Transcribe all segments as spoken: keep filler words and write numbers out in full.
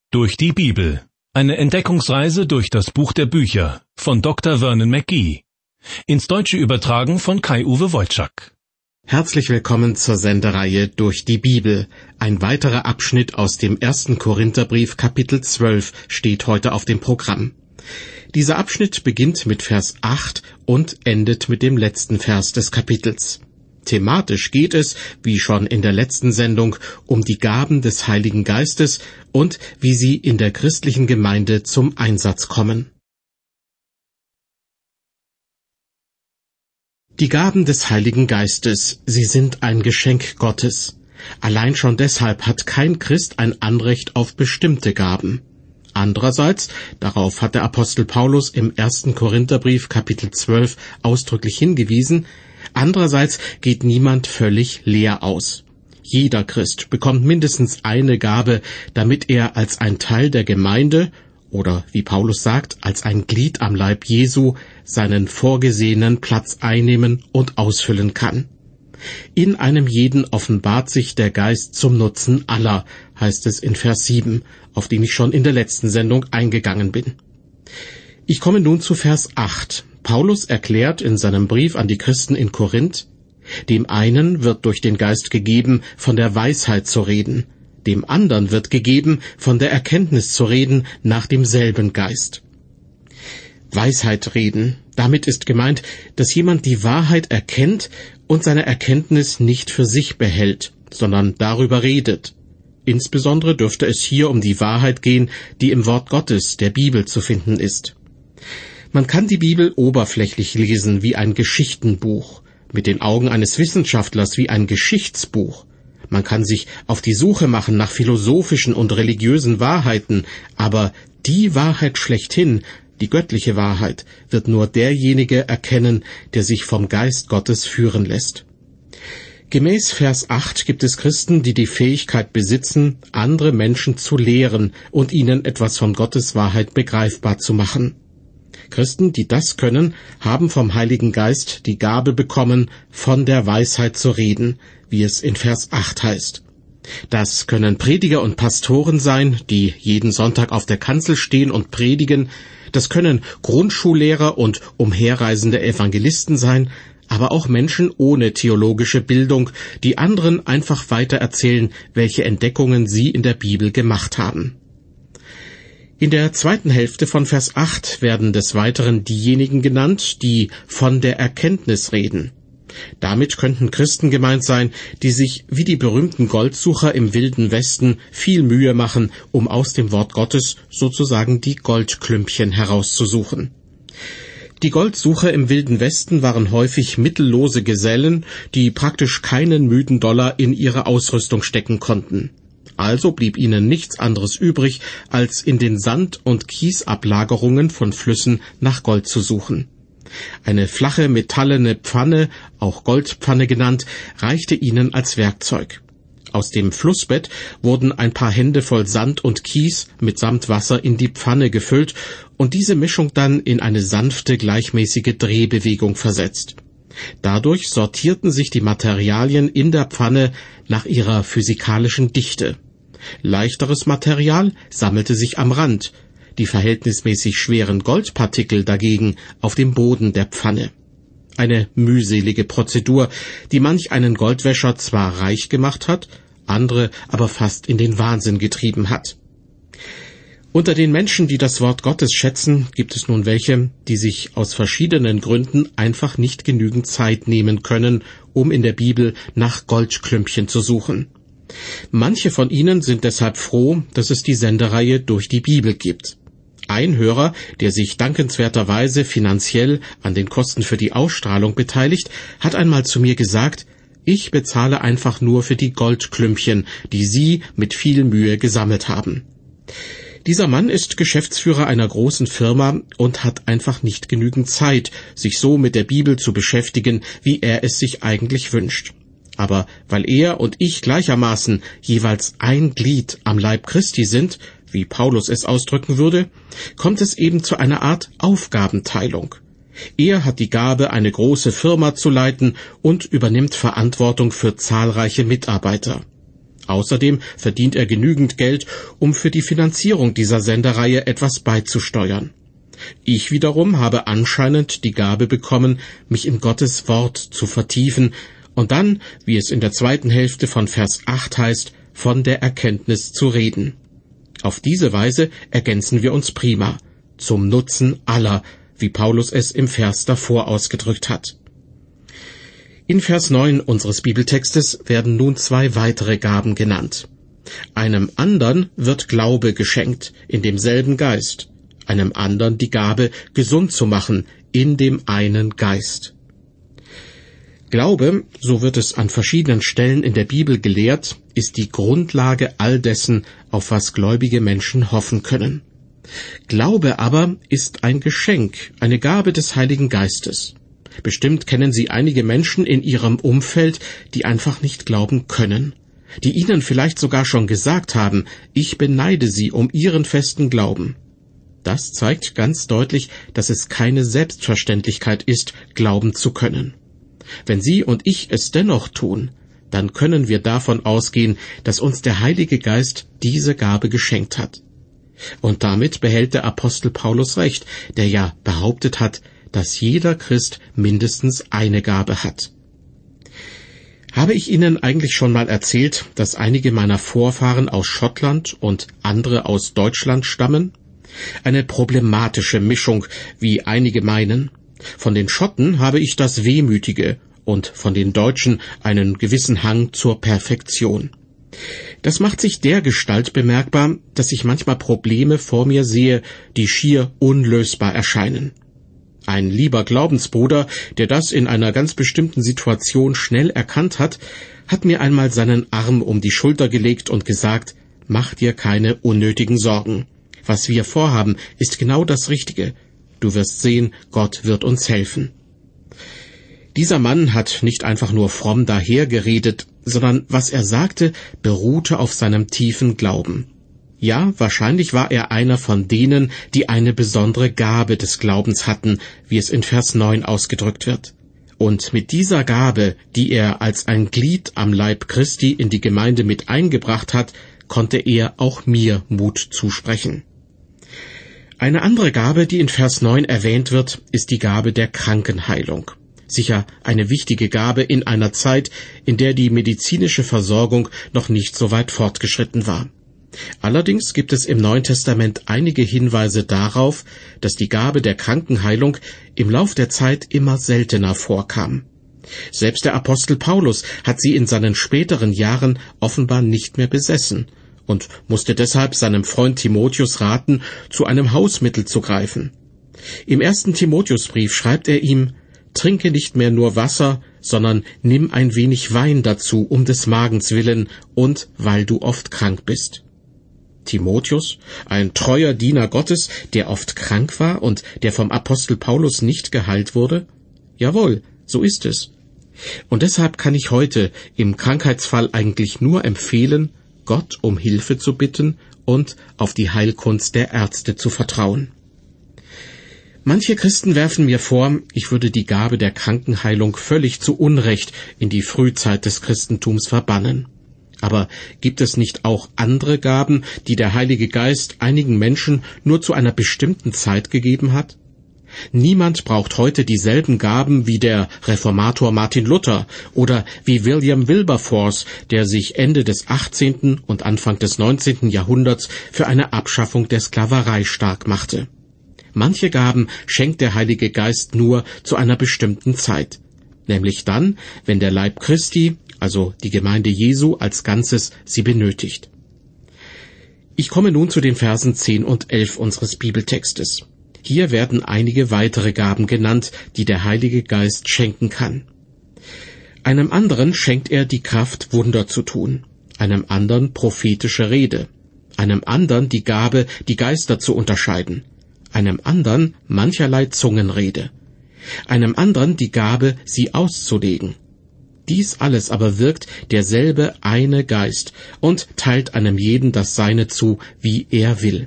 Durch die Bibel. Eine Entdeckungsreise durch das Buch der Bücher von Doktor Vernon McGee. Ins Deutsche übertragen von Kai-Uwe Wojczak. Herzlich willkommen zur Sendereihe Durch die Bibel. Ein weiterer Abschnitt aus dem ersten Korintherbrief Kapitel zwölf steht heute auf dem Programm. Dieser Abschnitt beginnt mit Vers acht und endet mit dem letzten Vers des Kapitels. Thematisch geht es, wie schon in der letzten Sendung, um die Gaben des Heiligen Geistes und wie sie in der christlichen Gemeinde zum Einsatz kommen. Die Gaben des Heiligen Geistes, sie sind ein Geschenk Gottes. Allein schon deshalb hat kein Christ ein Anrecht auf bestimmte Gaben. Andererseits, darauf hat der Apostel Paulus im ersten Korintherbrief Kapitel zwölf ausdrücklich hingewiesen, andererseits geht niemand völlig leer aus. Jeder Christ bekommt mindestens eine Gabe, damit er als ein Teil der Gemeinde oder, wie Paulus sagt, als ein Glied am Leib Jesu seinen vorgesehenen Platz einnehmen und ausfüllen kann. In einem jeden offenbart sich der Geist zum Nutzen aller, heißt es in Vers sieben, auf den ich schon in der letzten Sendung eingegangen bin. Ich komme nun zu Vers acht. Paulus erklärt in seinem Brief an die Christen in Korinth, dem einen wird durch den Geist gegeben, von der Weisheit zu reden, dem anderen wird gegeben, von der Erkenntnis zu reden, nach demselben Geist. Weisheit reden, damit ist gemeint, dass jemand die Wahrheit erkennt und seine Erkenntnis nicht für sich behält, sondern darüber redet. Insbesondere dürfte es hier um die Wahrheit gehen, die im Wort Gottes, der Bibel, zu finden ist. Man kann die Bibel oberflächlich lesen wie ein Geschichtenbuch, mit den Augen eines Wissenschaftlers wie ein Geschichtsbuch. Man kann sich auf die Suche machen nach philosophischen und religiösen Wahrheiten, aber die Wahrheit schlechthin, die göttliche Wahrheit, wird nur derjenige erkennen, der sich vom Geist Gottes führen lässt. Gemäß Vers acht gibt es Christen, die die Fähigkeit besitzen, andere Menschen zu lehren und ihnen etwas von Gottes Wahrheit begreifbar zu machen. Christen, die das können, haben vom Heiligen Geist die Gabe bekommen, von der Weisheit zu reden, wie es in Vers acht heißt. Das können Prediger und Pastoren sein, die jeden Sonntag auf der Kanzel stehen und predigen. Das können Grundschullehrer und umherreisende Evangelisten sein, aber auch Menschen ohne theologische Bildung, die anderen einfach weitererzählen, welche Entdeckungen sie in der Bibel gemacht haben. In der zweiten Hälfte von Vers acht werden des Weiteren diejenigen genannt, die von der Erkenntnis reden. Damit könnten Christen gemeint sein, die sich wie die berühmten Goldsucher im Wilden Westen viel Mühe machen, um aus dem Wort Gottes sozusagen die Goldklümpchen herauszusuchen. Die Goldsucher im Wilden Westen waren häufig mittellose Gesellen, die praktisch keinen müden Dollar in ihre Ausrüstung stecken konnten. Also blieb ihnen nichts anderes übrig, als in den Sand- und Kiesablagerungen von Flüssen nach Gold zu suchen. Eine flache metallene Pfanne, auch Goldpfanne genannt, reichte ihnen als Werkzeug. Aus dem Flussbett wurden ein paar Hände voll Sand und Kies mitsamt Wasser in die Pfanne gefüllt und diese Mischung dann in eine sanfte, gleichmäßige Drehbewegung versetzt. Dadurch sortierten sich die Materialien in der Pfanne nach ihrer physikalischen Dichte. Leichteres Material sammelte sich am Rand, die verhältnismäßig schweren Goldpartikel dagegen auf dem Boden der Pfanne. Eine mühselige Prozedur, die manch einen Goldwäscher zwar reich gemacht hat, andere aber fast in den Wahnsinn getrieben hat. Unter den Menschen, die das Wort Gottes schätzen, gibt es nun welche, die sich aus verschiedenen Gründen einfach nicht genügend Zeit nehmen können, um in der Bibel nach Goldklümpchen zu suchen. Manche von ihnen sind deshalb froh, dass es die Sendereihe Durch die Bibel gibt. Ein Hörer, der sich dankenswerterweise finanziell an den Kosten für die Ausstrahlung beteiligt, hat einmal zu mir gesagt, ich bezahle einfach nur für die Goldklümpchen, die Sie mit viel Mühe gesammelt haben. Dieser Mann ist Geschäftsführer einer großen Firma und hat einfach nicht genügend Zeit, sich so mit der Bibel zu beschäftigen, wie er es sich eigentlich wünscht. Aber weil er und ich gleichermaßen jeweils ein Glied am Leib Christi sind, wie Paulus es ausdrücken würde, kommt es eben zu einer Art Aufgabenteilung. Er hat die Gabe, eine große Firma zu leiten und übernimmt Verantwortung für zahlreiche Mitarbeiter. Außerdem verdient er genügend Geld, um für die Finanzierung dieser Sendereihe etwas beizusteuern. Ich wiederum habe anscheinend die Gabe bekommen, mich in Gottes Wort zu vertiefen und dann, wie es in der zweiten Hälfte von Vers acht heißt, von der Erkenntnis zu reden. Auf diese Weise ergänzen wir uns prima, zum Nutzen aller, wie Paulus es im Vers davor ausgedrückt hat. In Vers neun unseres Bibeltextes werden nun zwei weitere Gaben genannt. Einem anderen wird Glaube geschenkt, in demselben Geist, einem anderen die Gabe, gesund zu machen, in dem einen Geist. Glaube, so wird es an verschiedenen Stellen in der Bibel gelehrt, ist die Grundlage all dessen, auf was gläubige Menschen hoffen können. Glaube aber ist ein Geschenk, eine Gabe des Heiligen Geistes. Bestimmt kennen Sie einige Menschen in Ihrem Umfeld, die einfach nicht glauben können, die Ihnen vielleicht sogar schon gesagt haben, ich beneide Sie um Ihren festen Glauben. Das zeigt ganz deutlich, dass es keine Selbstverständlichkeit ist, glauben zu können. Wenn Sie und ich es dennoch tun, dann können wir davon ausgehen, dass uns der Heilige Geist diese Gabe geschenkt hat. Und damit behält der Apostel Paulus recht, der ja behauptet hat, dass jeder Christ mindestens eine Gabe hat. Habe ich Ihnen eigentlich schon mal erzählt, dass einige meiner Vorfahren aus Schottland und andere aus Deutschland stammen? Eine problematische Mischung, wie einige meinen. Von den Schotten habe ich das Wehmütige und von den Deutschen einen gewissen Hang zur Perfektion. Das macht sich dergestalt bemerkbar, dass ich manchmal Probleme vor mir sehe, die schier unlösbar erscheinen. Ein lieber Glaubensbruder, der das in einer ganz bestimmten Situation schnell erkannt hat, hat mir einmal seinen Arm um die Schulter gelegt und gesagt, mach dir keine unnötigen Sorgen. Was wir vorhaben, ist genau das Richtige. Du wirst sehen, Gott wird uns helfen. Dieser Mann hat nicht einfach nur fromm dahergeredet, sondern was er sagte, beruhte auf seinem tiefen Glauben. Ja, wahrscheinlich war er einer von denen, die eine besondere Gabe des Glaubens hatten, wie es in Vers neun ausgedrückt wird. Und mit dieser Gabe, die er als ein Glied am Leib Christi in die Gemeinde mit eingebracht hat, konnte er auch mir Mut zusprechen. Eine andere Gabe, die in Vers neun erwähnt wird, ist die Gabe der Krankenheilung. Sicher eine wichtige Gabe in einer Zeit, in der die medizinische Versorgung noch nicht so weit fortgeschritten war. Allerdings gibt es im Neuen Testament einige Hinweise darauf, dass die Gabe der Krankenheilung im Lauf der Zeit immer seltener vorkam. Selbst der Apostel Paulus hat sie in seinen späteren Jahren offenbar nicht mehr besessen und musste deshalb seinem Freund Timotheus raten, zu einem Hausmittel zu greifen. Im ersten Timotheusbrief schreibt er ihm, trinke nicht mehr nur Wasser, sondern nimm ein wenig Wein dazu, um des Magens willen und weil du oft krank bist. Timotheus, ein treuer Diener Gottes, der oft krank war und der vom Apostel Paulus nicht geheilt wurde? Jawohl, so ist es. Und deshalb kann ich heute im Krankheitsfall eigentlich nur empfehlen, Gott um Hilfe zu bitten und auf die Heilkunst der Ärzte zu vertrauen. Manche Christen werfen mir vor, ich würde die Gabe der Krankenheilung völlig zu Unrecht in die Frühzeit des Christentums verbannen. Aber gibt es nicht auch andere Gaben, die der Heilige Geist einigen Menschen nur zu einer bestimmten Zeit gegeben hat? Niemand braucht heute dieselben Gaben wie der Reformator Martin Luther oder wie William Wilberforce, der sich Ende des achtzehnten und Anfang des neunzehnten Jahrhunderts für eine Abschaffung der Sklaverei stark machte. Manche Gaben schenkt der Heilige Geist nur zu einer bestimmten Zeit, nämlich dann, wenn der Leib Christi, also die Gemeinde Jesu als Ganzes, sie benötigt. Ich komme nun zu den Versen zehn und elf unseres Bibeltextes. Hier werden einige weitere Gaben genannt, die der Heilige Geist schenken kann. Einem anderen schenkt er die Kraft, Wunder zu tun, einem anderen prophetische Rede, einem anderen die Gabe, die Geister zu unterscheiden, einem anderen mancherlei Zungenrede, einem anderen die Gabe, sie auszulegen. Dies alles aber wirkt derselbe eine Geist und teilt einem jeden das Seine zu, wie er will.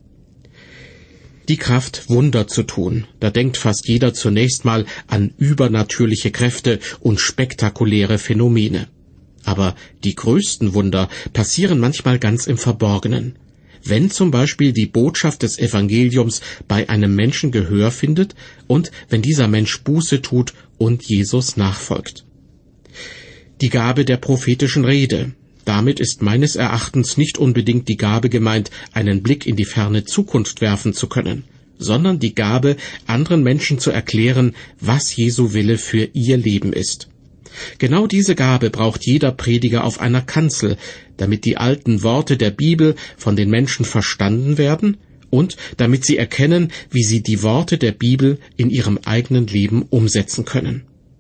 Die Kraft, Wunder zu tun, da denkt fast jeder zunächst mal an übernatürliche Kräfte und spektakuläre Phänomene. Aber die größten Wunder passieren manchmal ganz im Verborgenen. Wenn zum Beispiel die Botschaft des Evangeliums bei einem Menschen Gehör findet und wenn dieser Mensch Buße tut und Jesus nachfolgt. Die Gabe der prophetischen Rede. Damit ist meines Erachtens nicht unbedingt die Gabe gemeint, einen Blick in die ferne Zukunft werfen zu können, sondern die Gabe, anderen Menschen zu erklären, was Jesu Wille für ihr Leben ist. Genau diese Gabe braucht jeder Prediger auf einer Kanzel, damit die alten Worte der Bibel von den Menschen verstanden werden und damit sie erkennen, wie sie die Worte der Bibel in ihrem eigenen Leben umsetzen können.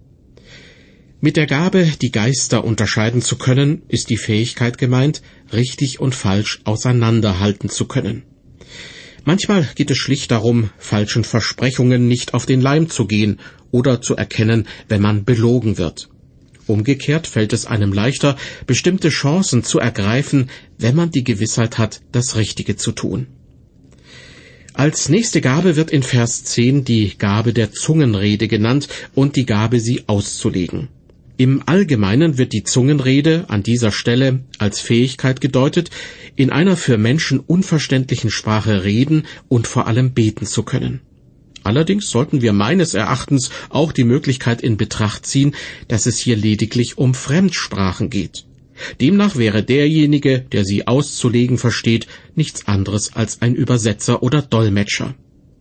Mit der Gabe, die Geister unterscheiden zu können, ist die Fähigkeit gemeint, richtig und falsch auseinanderhalten zu können. Manchmal geht es schlicht darum, falschen Versprechungen nicht auf den Leim zu gehen oder zu erkennen, wenn man belogen wird. Umgekehrt fällt es einem leichter, bestimmte Chancen zu ergreifen, wenn man die Gewissheit hat, das Richtige zu tun. Als nächste Gabe wird in Vers zehn die Gabe der Zungenrede genannt und die Gabe, sie auszulegen. Im Allgemeinen wird die Zungenrede an dieser Stelle als Fähigkeit gedeutet, in einer für Menschen unverständlichen Sprache reden und vor allem beten zu können. Allerdings sollten wir meines Erachtens auch die Möglichkeit in Betracht ziehen, dass es hier lediglich um Fremdsprachen geht. Demnach wäre derjenige, der sie auszulegen versteht, nichts anderes als ein Übersetzer oder Dolmetscher.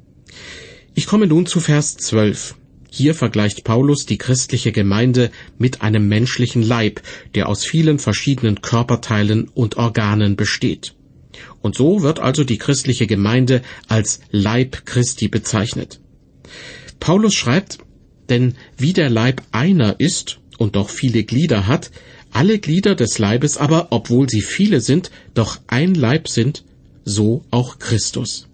Ich komme nun zu Vers zwölf. Hier vergleicht Paulus die christliche Gemeinde mit einem menschlichen Leib, der aus vielen verschiedenen Körperteilen und Organen besteht. Und so wird also die christliche Gemeinde als Leib Christi bezeichnet. Paulus schreibt, denn wie der Leib einer ist und doch viele Glieder hat, alle Glieder des Leibes aber, obwohl sie viele sind, doch ein Leib sind, so auch Christus.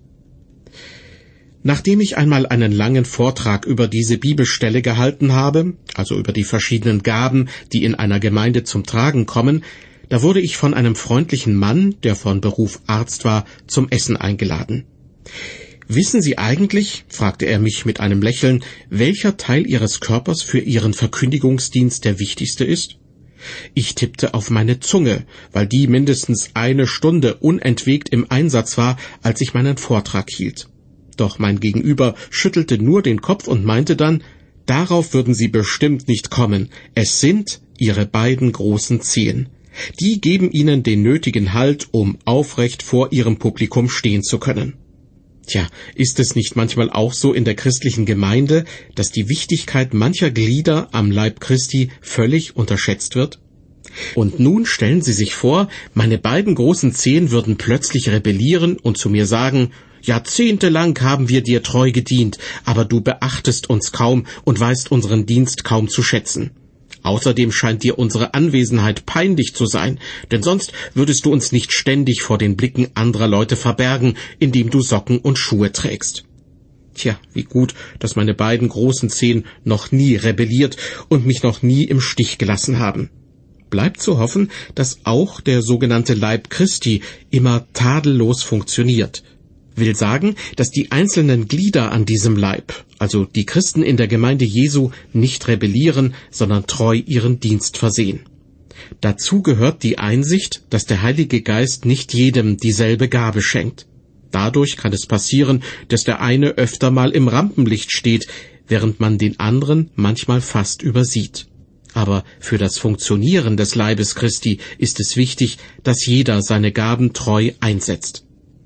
Nachdem ich einmal einen langen Vortrag über diese Bibelstelle gehalten habe, also über die verschiedenen Gaben, die in einer Gemeinde zum Tragen kommen, da wurde ich von einem freundlichen Mann, der von Beruf Arzt war, zum Essen eingeladen. »Wissen Sie eigentlich«, fragte er mich mit einem Lächeln, »welcher Teil Ihres Körpers für Ihren Verkündigungsdienst der wichtigste ist?« Ich tippte auf meine Zunge, weil die mindestens eine Stunde unentwegt im Einsatz war, als ich meinen Vortrag hielt. Doch mein Gegenüber schüttelte nur den Kopf und meinte dann, »Darauf würden Sie bestimmt nicht kommen. Es sind Ihre beiden großen Zehen. Die geben Ihnen den nötigen Halt, um aufrecht vor Ihrem Publikum stehen zu können.« Tja, ist es nicht manchmal auch so in der christlichen Gemeinde, dass die Wichtigkeit mancher Glieder am Leib Christi völlig unterschätzt wird? Und nun stellen Sie sich vor, meine beiden großen Zehen würden plötzlich rebellieren und zu mir sagen, »Jahrzehntelang haben wir dir treu gedient, aber du beachtest uns kaum und weißt unseren Dienst kaum zu schätzen. Außerdem scheint dir unsere Anwesenheit peinlich zu sein, denn sonst würdest du uns nicht ständig vor den Blicken anderer Leute verbergen, indem du Socken und Schuhe trägst.« Tja, wie gut, dass meine beiden großen Zehen noch nie rebelliert und mich noch nie im Stich gelassen haben. Bleibt zu hoffen, dass auch der sogenannte Leib Christi immer tadellos funktioniert. Will sagen, dass die einzelnen Glieder an diesem Leib, also die Christen in der Gemeinde Jesu, nicht rebellieren, sondern treu ihren Dienst versehen. Dazu gehört die Einsicht, dass der Heilige Geist nicht jedem dieselbe Gabe schenkt. Dadurch kann es passieren, dass der eine öfter mal im Rampenlicht steht, während man den anderen manchmal fast übersieht. Aber für das Funktionieren des Leibes Christi ist es wichtig, dass jeder seine Gaben treu einsetzt.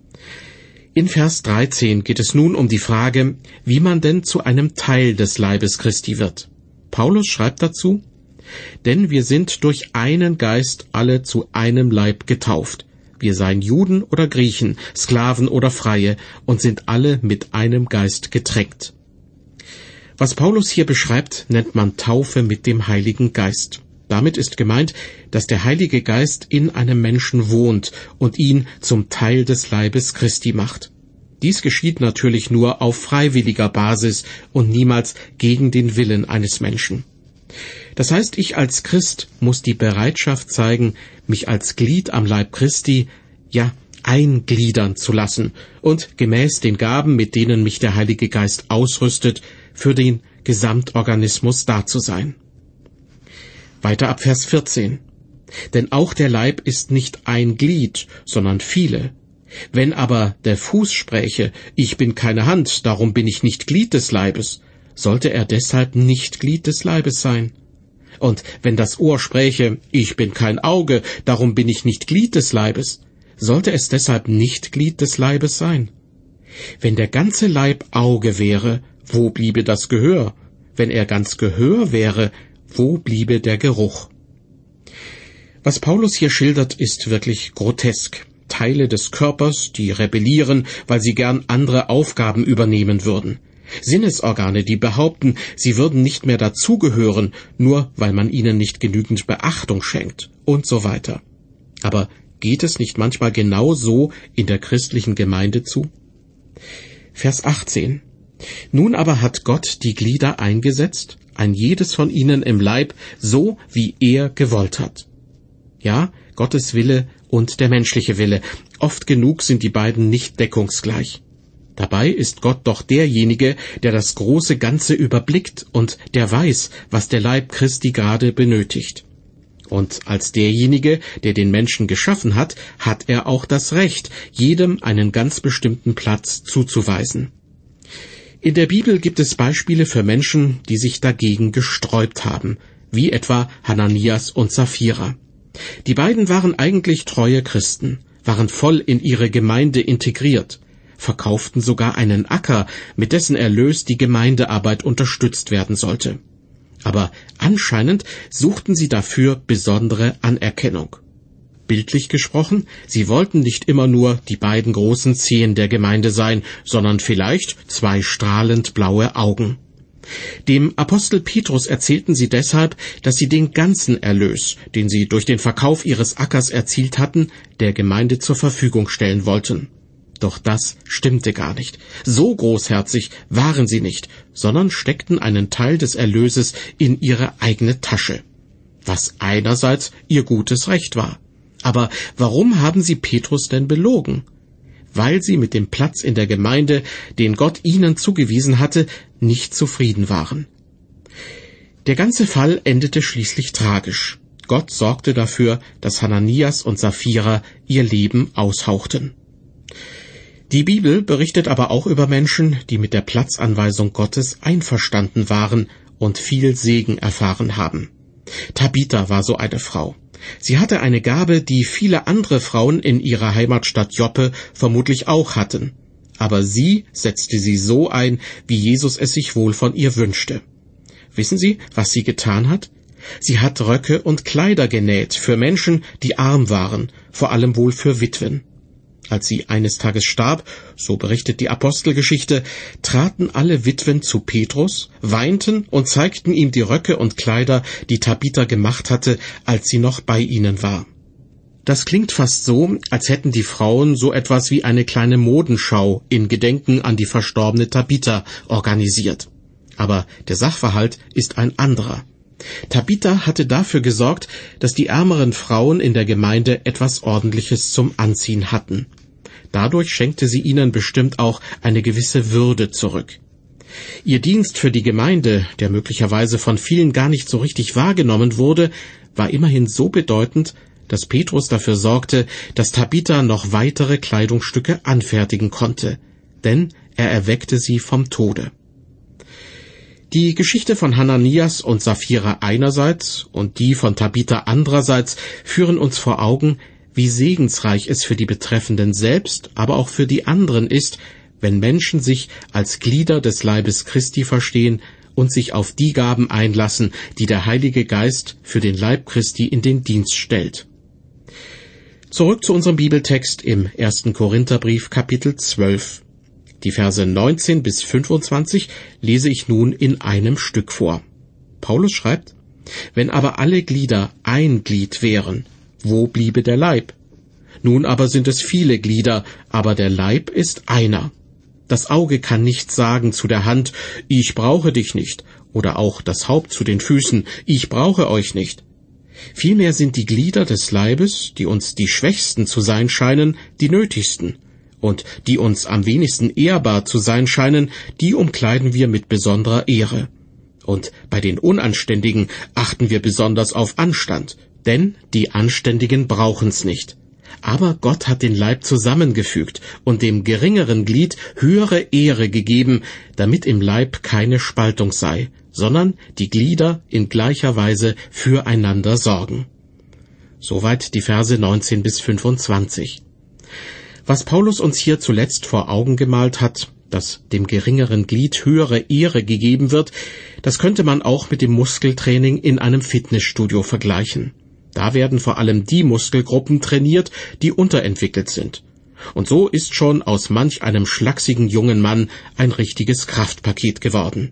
In Vers dreizehn geht es nun um die Frage, wie man denn zu einem Teil des Leibes Christi wird. Paulus schreibt dazu, »Denn wir sind durch einen Geist alle zu einem Leib getauft. Wir seien Juden oder Griechen, Sklaven oder Freie und sind alle mit einem Geist getränkt.« Was Paulus hier beschreibt, nennt man Taufe mit dem Heiligen Geist. Damit ist gemeint, dass der Heilige Geist in einem Menschen wohnt und ihn zum Teil des Leibes Christi macht. Dies geschieht natürlich nur auf freiwilliger Basis und niemals gegen den Willen eines Menschen. Das heißt, ich als Christ muss die Bereitschaft zeigen, mich als Glied am Leib Christi, ja, eingliedern zu lassen und gemäß den Gaben, mit denen mich der Heilige Geist ausrüstet, für den Gesamtorganismus da zu sein. Weiter ab Vers vierzehn. Denn auch der Leib ist nicht ein Glied, sondern viele. Wenn aber der Fuß spräche, ich bin keine Hand, darum bin ich nicht Glied des Leibes, sollte er deshalb nicht Glied des Leibes sein? Und wenn das Ohr spräche, ich bin kein Auge, darum bin ich nicht Glied des Leibes, sollte es deshalb nicht Glied des Leibes sein? Wenn der ganze Leib Auge wäre, wo bliebe das Gehör? Wenn er ganz Gehör wäre, wo bliebe der Geruch? Was Paulus hier schildert, ist wirklich grotesk. Teile des Körpers, die rebellieren, weil sie gern andere Aufgaben übernehmen würden. Sinnesorgane, die behaupten, sie würden nicht mehr dazugehören, nur weil man ihnen nicht genügend Beachtung schenkt, und so weiter. Aber geht es nicht manchmal genau so in der christlichen Gemeinde zu? Vers achtzehn. Nun aber hat Gott die Glieder eingesetzt, ein jedes von ihnen im Leib, so wie er gewollt hat. Ja, Gottes Wille und der menschliche Wille. Oft genug sind die beiden nicht deckungsgleich. Dabei ist Gott doch derjenige, der das große Ganze überblickt und der weiß, was der Leib Christi gerade benötigt. Und als derjenige, der den Menschen geschaffen hat, hat er auch das Recht, jedem einen ganz bestimmten Platz zuzuweisen. In der Bibel gibt es Beispiele für Menschen, die sich dagegen gesträubt haben, wie etwa Hananias und Sapphira. Die beiden waren eigentlich treue Christen, waren voll in ihre Gemeinde integriert, verkauften sogar einen Acker, mit dessen Erlös die Gemeindearbeit unterstützt werden sollte. Aber anscheinend suchten sie dafür besondere Anerkennung. Bildlich gesprochen, sie wollten nicht immer nur die beiden großen Zehen der Gemeinde sein, sondern vielleicht zwei strahlend blaue Augen. Dem Apostel Petrus erzählten sie deshalb, dass sie den ganzen Erlös, den sie durch den Verkauf ihres Ackers erzielt hatten, der Gemeinde zur Verfügung stellen wollten. Doch das stimmte gar nicht. So großherzig waren sie nicht, sondern steckten einen Teil des Erlöses in ihre eigene Tasche, was einerseits ihr gutes Recht war. Aber warum haben sie Petrus denn belogen? Weil sie mit dem Platz in der Gemeinde, den Gott ihnen zugewiesen hatte, nicht zufrieden waren. Der ganze Fall endete schließlich tragisch. Gott sorgte dafür, dass Hananias und Sapphira ihr Leben aushauchten. Die Bibel berichtet aber auch über Menschen, die mit der Platzanweisung Gottes einverstanden waren und viel Segen erfahren haben. Tabitha war so eine Frau. Sie hatte eine Gabe, die viele andere Frauen in ihrer Heimatstadt Joppe vermutlich auch hatten. Aber sie setzte sie so ein, wie Jesus es sich wohl von ihr wünschte. Wissen Sie, was sie getan hat? Sie hat Röcke und Kleider genäht für Menschen, die arm waren, vor allem wohl für Witwen. Als sie eines Tages starb, so berichtet die Apostelgeschichte, traten alle Witwen zu Petrus, weinten und zeigten ihm die Röcke und Kleider, die Tabitha gemacht hatte, als sie noch bei ihnen war. Das klingt fast so, als hätten die Frauen so etwas wie eine kleine Modenschau in Gedenken an die verstorbene Tabitha organisiert. Aber der Sachverhalt ist ein anderer. Tabitha hatte dafür gesorgt, dass die ärmeren Frauen in der Gemeinde etwas Ordentliches zum Anziehen hatten. Dadurch schenkte sie ihnen bestimmt auch eine gewisse Würde zurück. Ihr Dienst für die Gemeinde, der möglicherweise von vielen gar nicht so richtig wahrgenommen wurde, war immerhin so bedeutend, dass Petrus dafür sorgte, dass Tabitha noch weitere Kleidungsstücke anfertigen konnte, denn er erweckte sie vom Tode. Die Geschichte von Hananias und Sapphira einerseits und die von Tabitha andererseits führen uns vor Augen, wie segensreich es für die Betreffenden selbst, aber auch für die anderen ist, wenn Menschen sich als Glieder des Leibes Christi verstehen und sich auf die Gaben einlassen, die der Heilige Geist für den Leib Christi in den Dienst stellt. Zurück zu unserem Bibeltext im ersten Korintherbrief, Kapitel zwölf. Die Verse neunzehn bis fünfundzwanzig lese ich nun in einem Stück vor. Paulus schreibt: Wenn aber alle Glieder ein Glied wären, wo bliebe der Leib? Nun aber sind es viele Glieder, aber der Leib ist einer. Das Auge kann nicht sagen zu der Hand, ich brauche dich nicht, oder auch das Haupt zu den Füßen, ich brauche euch nicht. Vielmehr sind die Glieder des Leibes, die uns die Schwächsten zu sein scheinen, die nötigsten. Und die uns am wenigsten ehrbar zu sein scheinen, die umkleiden wir mit besonderer Ehre. Und bei den Unanständigen achten wir besonders auf Anstand, Denn die Anständigen brauchen's nicht. Aber Gott hat den Leib zusammengefügt und dem geringeren Glied höhere Ehre gegeben, damit im Leib keine Spaltung sei, sondern die Glieder in gleicher Weise füreinander sorgen. Soweit die Verse neunzehn bis fünfundzwanzig. Was Paulus uns hier zuletzt vor Augen gemalt hat, dass dem geringeren Glied höhere Ehre gegeben wird, das könnte man auch mit dem Muskeltraining in einem Fitnessstudio vergleichen. Da werden vor allem die Muskelgruppen trainiert, die unterentwickelt sind. Und so ist schon aus manch einem schlachsigen jungen Mann ein richtiges Kraftpaket geworden.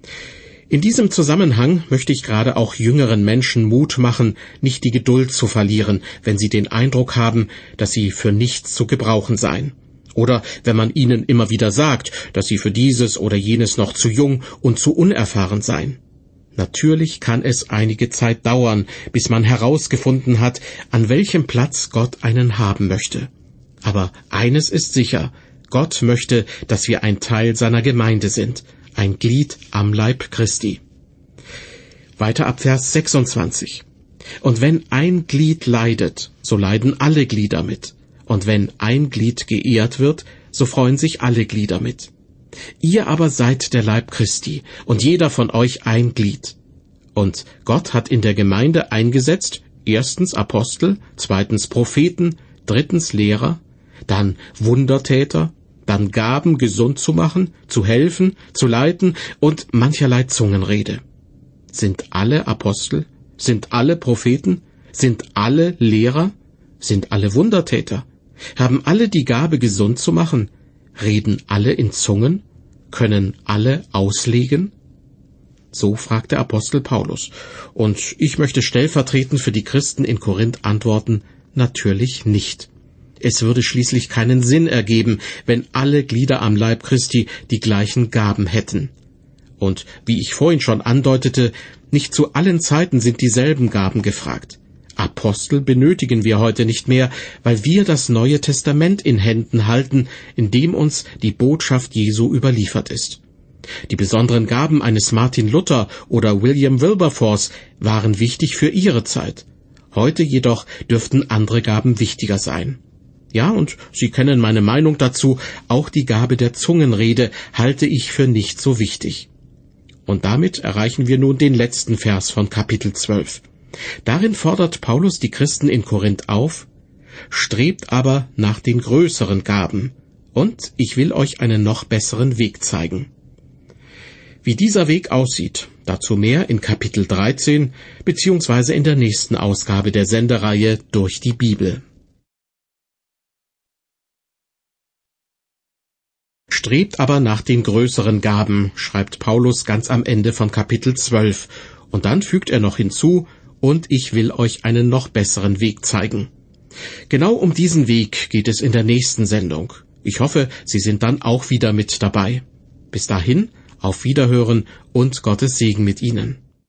In diesem Zusammenhang möchte ich gerade auch jüngeren Menschen Mut machen, nicht die Geduld zu verlieren, wenn sie den Eindruck haben, dass sie für nichts zu gebrauchen seien. Oder wenn man ihnen immer wieder sagt, dass sie für dieses oder jenes noch zu jung und zu unerfahren seien. Natürlich kann es einige Zeit dauern, bis man herausgefunden hat, an welchem Platz Gott einen haben möchte. Aber eines ist sicher, Gott möchte, dass wir ein Teil seiner Gemeinde sind, ein Glied am Leib Christi. Weiter ab Vers sechsundzwanzig. Und wenn ein Glied leidet, so leiden alle Glieder mit. Und wenn ein Glied geehrt wird, so freuen sich alle Glieder mit. Ihr aber seid der Leib Christi, und jeder von euch ein Glied. Und Gott hat in der Gemeinde eingesetzt, erstens Apostel, zweitens Propheten, drittens Lehrer, dann Wundertäter, dann Gaben, gesund zu machen, zu helfen, zu leiten und mancherlei Zungenrede. Sind alle Apostel? Sind alle Propheten? Sind alle Lehrer? Sind alle Wundertäter? Haben alle die Gabe, gesund zu machen? Reden alle in Zungen? Können alle auslegen? So fragt der Apostel Paulus. Und ich möchte stellvertretend für die Christen in Korinth antworten, natürlich nicht. Es würde schließlich keinen Sinn ergeben, wenn alle Glieder am Leib Christi die gleichen Gaben hätten. Und wie ich vorhin schon andeutete, nicht zu allen Zeiten sind dieselben Gaben gefragt. Apostel benötigen wir heute nicht mehr, weil wir das Neue Testament in Händen halten, in dem uns die Botschaft Jesu überliefert ist. Die besonderen Gaben eines Martin Luther oder William Wilberforce waren wichtig für ihre Zeit. Heute jedoch dürften andere Gaben wichtiger sein. Ja, und Sie kennen meine Meinung dazu, auch die Gabe der Zungenrede halte ich für nicht so wichtig. Und damit erreichen wir nun den letzten Vers von Kapitel zwölf. Darin fordert Paulus die Christen in Korinth auf, strebt aber nach den größeren Gaben, und ich will euch einen noch besseren Weg zeigen. Wie dieser Weg aussieht, dazu mehr in Kapitel dreizehn, beziehungsweise in der nächsten Ausgabe der Sendereihe Durch die Bibel. Strebt aber nach den größeren Gaben, schreibt Paulus ganz am Ende von Kapitel zwölf, und dann fügt er noch hinzu, und ich will euch einen noch besseren Weg zeigen. Genau um diesen Weg geht es in der nächsten Sendung. Ich hoffe, Sie sind dann auch wieder mit dabei. Bis dahin, auf Wiederhören und Gottes Segen mit Ihnen.